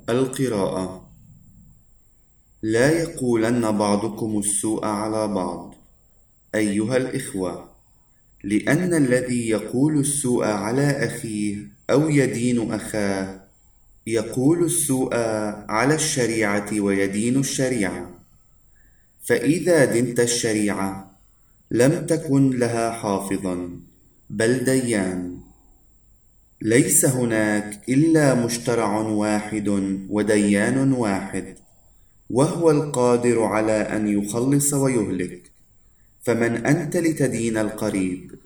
القراءة. لا يقولن بعضكم السوء على بعض أيها الإخوة، لأن الذي يقول السوء على أخيه أو يدين أخاه يقول السوء على الشريعة ويدين الشريعة. فإذا دنت الشريعة لم تكن لها حافظا بل ديان. ليس هناك إلا مشترع واحد وديان واحد، وهو القادر على أن يخلص ويهلك. فمن أنت لتدين القريب؟